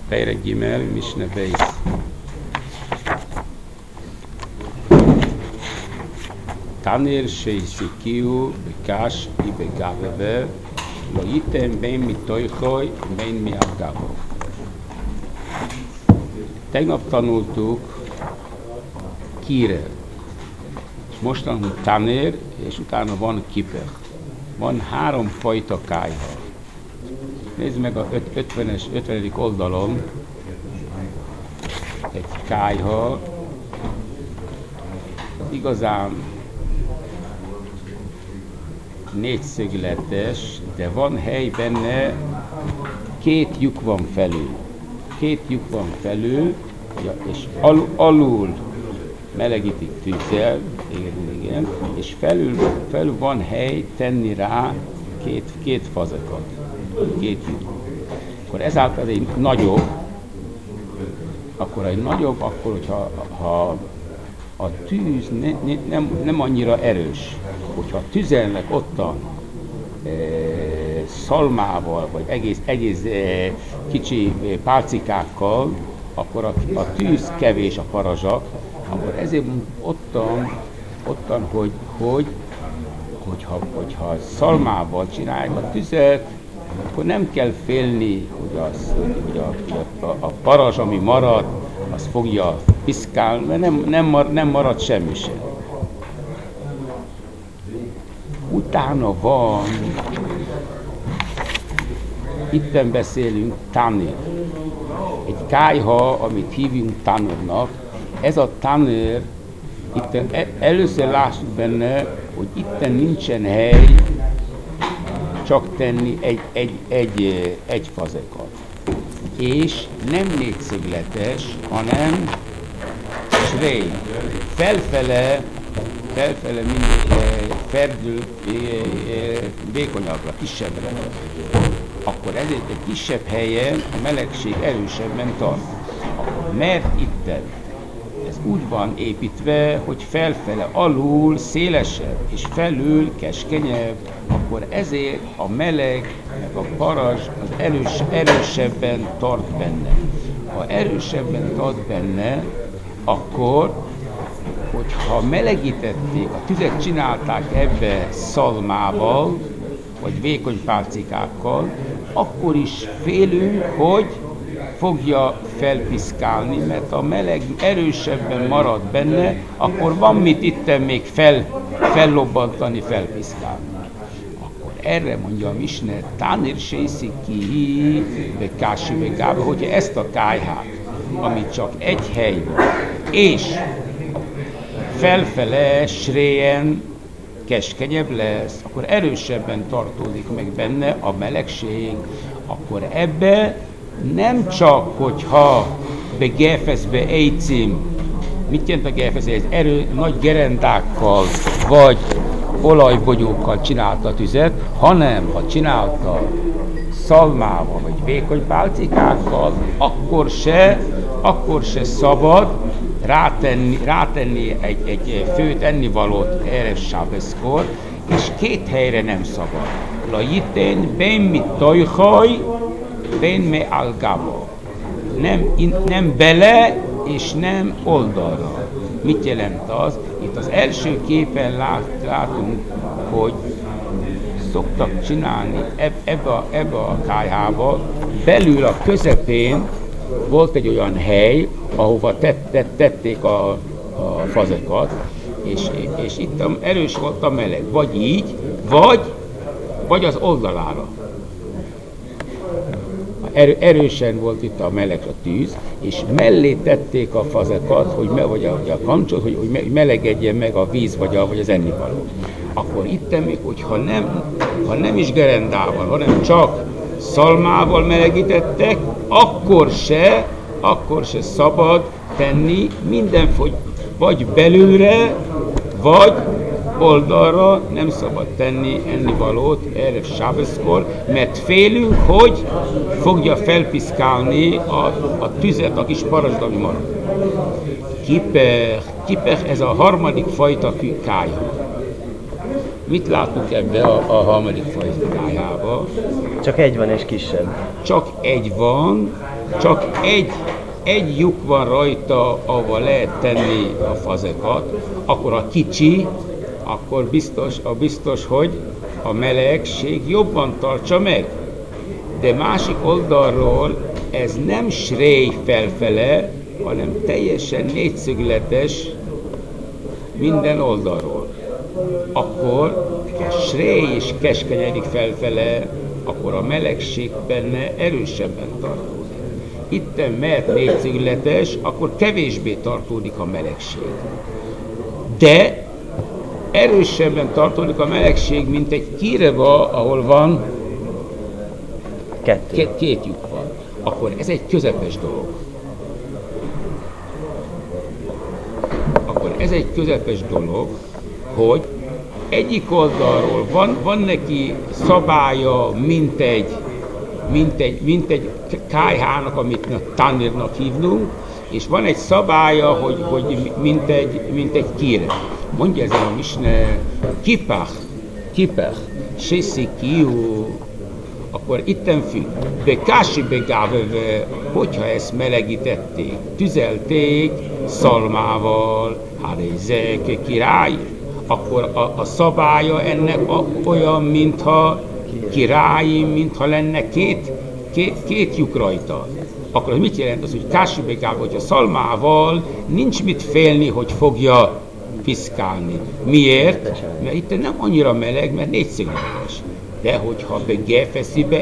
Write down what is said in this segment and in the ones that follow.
Perek Gimel, Mishnah Beis. Tanir sheisikiu bekash ibegaveve lo yitem ben mitoichoi ben miagavo. Tegnap tanultuk Kirel, és most tanulunk Tanér, és utána van Kipech. Van 3 fajta kályha. Nézd meg a 50. oldalon egy kályha, igazán 4 szögletes, de van hely benne, 2 lyuk van felül. 2 lyuk van felül, és alul melegítik tűzzel, igen, és felül van hely tenni rá 2 fazekat, 2 lyuk. Akkor ezáltal egy nagyobb, akkor hogyha a tűz nem annyira erős, hogyha tüzelnek ottan szalmával, vagy egész kicsi pálcikákkal, akkor a tűz kevés a parazsak, akkor ezért ottan, hogyha szalmával csinálják a tüzet, akkor nem kell félni, hogy a parazs, ami marad, az fogja piszkálni, mert nem marad semmi sem. Utána van, itten beszélünk Tanir. Egy kályha, amit hívunk Tanirnak. Ez a Tanir, itten először lássuk benne, hogy itten nincsen hely csak tenni egy fazekat. És nem 4 szögletes, hanem srej. Felfele mindig ferdül vékonyabbra, kisebbre. Akkor ezért egy kisebb helyen a melegség erősebben tart. Mert itten ez úgy van építve, hogy felfele alul szélesebb és felül keskenyebb, akkor ezért a meleg, meg a parazs az erősebben tart benne. Ha erősebben tart benne, akkor, hogyha melegítették, a tüzet csinálták ebbe szalmával, vagy vékony pálcikákkal, akkor is félünk, hogy fogja felpiszkálni, mert a meleg erősebben marad benne, akkor van mit itten még fellobbantani, felpiszkálni. Akkor erre mondja a Misne, Tanir sheisiki bekashi begába, hogyha ezt a kályhát, amit csak egy hely van, és felfele sréjen keskenyebb lesz, akkor erősebben tartódik meg benne a melegség, akkor ebbe nem csak, hogyha begefeszbe ejcim, mit jelent a gefesz? Ez nagy gerendákkal vagy olajbogyókkal csinálta a tüzet, hanem ha csinálta szalmával vagy vékony pálcikákkal, akkor se szabad rátenni egy főt ennivalót erre sábeszkor, és 2 helyre nem szabad. La jitén ben mit tojhaj, ben me algava. Nem bele, és nem oldalra. Mit jelent az? Itt az első képen látunk, hogy szoktak csinálni ebbe a kályhába, belül a közepén volt egy olyan hely, ahova tették a fazekat, és itt erős volt a meleg. Vagy így, vagy az oldalára. Erősen volt itt a meleg, a tűz, és mellé tették a fazekat, vagy a kancsot, hogy melegedjen meg a víz, vagy az ennivaló. Akkor itt még, hogyha nem is gerendával, hanem csak szalmával melegítettek, akkor se szabad tenni vagy belülre, vagy oldalra nem szabad tenni ennivalót erre sábeszkor, mert félünk, hogy fogja felpiszkálni a tüzet, a kis parazsd, ami marad. Kipech, ez a 3. fajta kályha. Mit látunk ebbe a 3. fajta kályhába? Csak egy van és kisebb. Csak egy van, csak egy lyuk van rajta, ahol lehet tenni a fazekat, akkor a kicsi, akkor biztos, hogy a melegség jobban tartsa meg. De másik oldalról ez nem srej felfele, hanem teljesen négyszögletes minden oldalról. Akkor a srej is keskenyedik felfele, akkor a melegség benne erősebben tartódik. Itten, mert négyszögletes, akkor kevésbé tartódik a melegség. De erősebben tartódik a melegség, mint egy kireva, ahol van két lyuk van. Akkor ez egy közepes dolog. Hogy egyik oldalról van neki szabálya, mint egy kájhának, amit tanírnak hívnunk, és van egy szabálya, hogy mint egy kire. Mondja ezen a misne, kipach, sészi kiú, akkor itten függ. Bekási begáveve, hogyha ezt melegítették, tüzelték szalmával, hárézek, király, akkor a szabálya ennek olyan, mintha királyi, mintha lenne két lyuk rajta. Akkor az mit jelent az, hogy kási begáveve, hogyha szalmával nincs mit félni, hogy fogja piszkálni. Miért? Mert itt nem annyira meleg, mert négyszögletes. De hogyha begefeszibe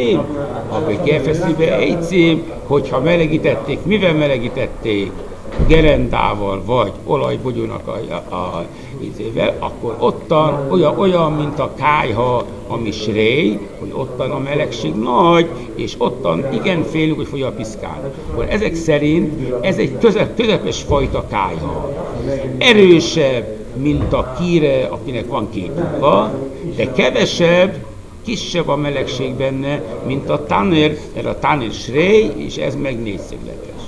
ejcím, hogyha melegítették, mivel melegítették? Gerendával vagy olajbogyónak a ízével, akkor ottan olyan, mint a kályha, ami srej, hogy ottan a melegség nagy, és ottan igen félünk, hogy fogja piszkálni. Akkor ezek szerint ez egy közepes fajta kályha. Erősebb, mint a kíre, akinek van két lyuka, de kisebb a melegség benne, mint a tanér, mert a tanér srej, és ez meg négyszögletes.